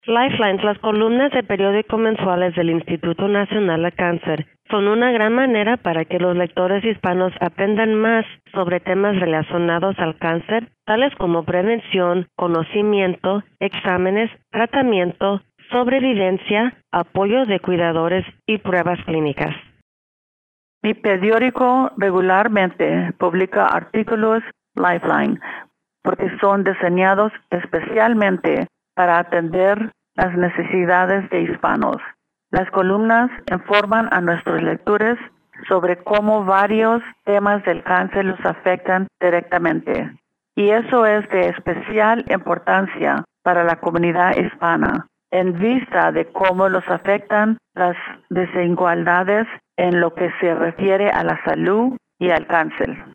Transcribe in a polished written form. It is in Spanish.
Lifelines, las columnas de periódico mensuales del Instituto Nacional de Cáncer, son una gran manera para que los lectores hispanos aprendan más sobre temas relacionados al cáncer, tales como prevención, conocimiento, exámenes, tratamiento, sobrevivencia, apoyo de cuidadores y pruebas clínicas. Mi periódico regularmente publica artículos Lifeline porque son diseñados especialmente para atender las necesidades de hispanos. Las columnas informan a nuestros lectores sobre cómo varios temas del cáncer los afectan directamente. Y eso es de especial importancia para la comunidad hispana, en vista de cómo los afectan las desigualdades en lo que se refiere a la salud y al cáncer.